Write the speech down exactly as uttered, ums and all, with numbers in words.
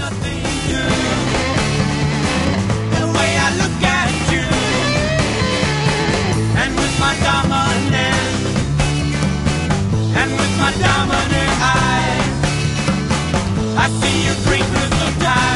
nothing new. The way I look at you, and with my dominant, and with my dominant eyes, I see your green crystal tide.